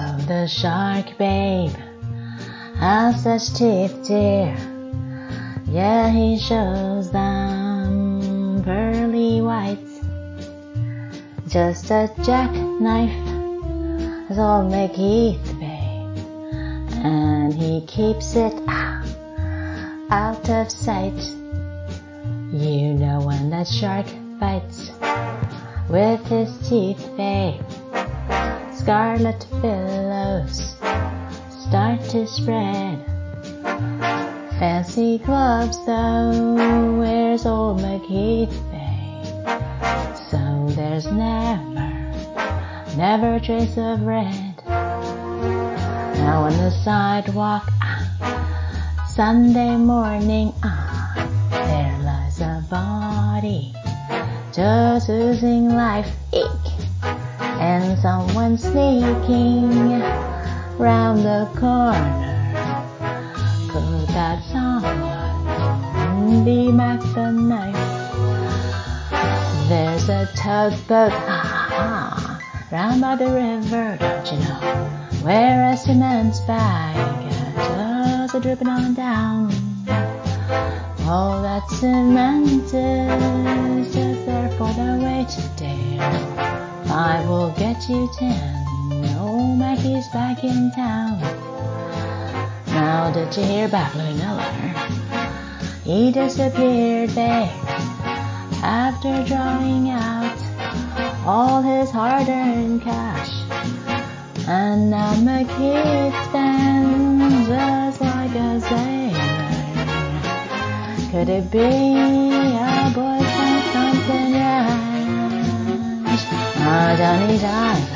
Oh, the shark, babe, has such teeth, dear. Yeah, he shows them pearly white. Just a jackknife, as old MacHeath, babe, and he keeps it out of sight. You know when that shark bites with his teeth, babe, scarlet billows start to spread. Fancy gloves though wears old MacHeath, babe, so there's never a trace of red. Now on the sidewalk, Sunday morning, there lies a body just oozing life, eek, and someone sneaking round the corner. Could that someone be Mac the Knife? There's a tugboat round by the river, don't you know, where a cement bag just dripping on down. All that cement is just there for the weight, dear. 5 will get you 10. Old Mackie's back in town. Now did you hear about Louis Miller? He disappeared, babe, after drawing out all his hard-earned cash. And now MacHeath stands just like a sailor. Could it be a boy from something rash? Johnny Diver,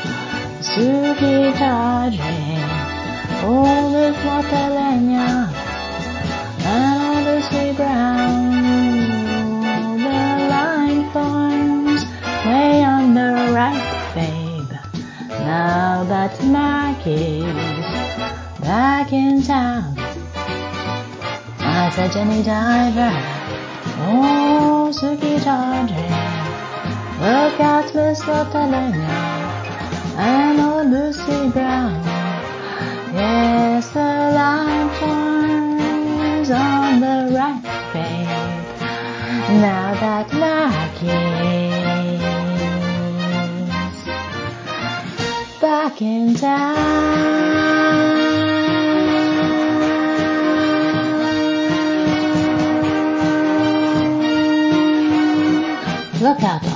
Suki Tawdry, old Flota Lenya, and Lucy Brown. The line forms way on the right, babe, now that Mac is back in town. I said Jenny Diver, oh Suki Tawdry, look out Miss Lotalena, and old Lucy Brown. Yes, the line forms on the right, babe, now that Mac is back in town. Look out.